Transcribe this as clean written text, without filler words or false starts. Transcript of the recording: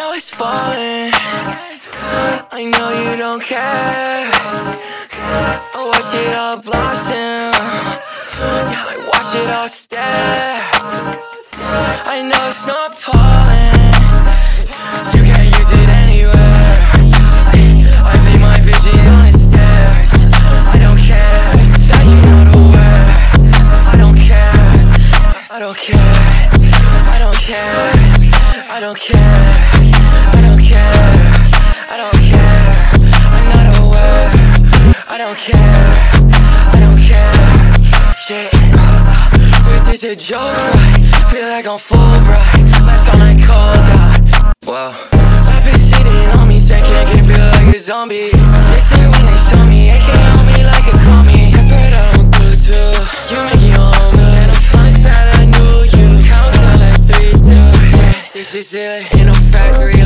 Now it's falling. I know you don't care. I watch it all blossom. I watch it all stare. I know it's not pollen. You can't use it anywhere. I leave my vision on the stairs. I don't care. That you're not aware. I don't care. I don't care. I don't care. I don't care. I don't care. I don't care. I'm not aware. I don't care. I don't care. Shit. With this a joke, right? Feel like I'm Fulbright. Last all night cold out. Wow. I've been sitting on me second, can feel like a zombie. They say when they show me, it can't hold me like a commie. That's what I don't do too. You make your own good. And I'm trying to say I knew you. Count down like 3, 2. Yeah, this is it. In a factory.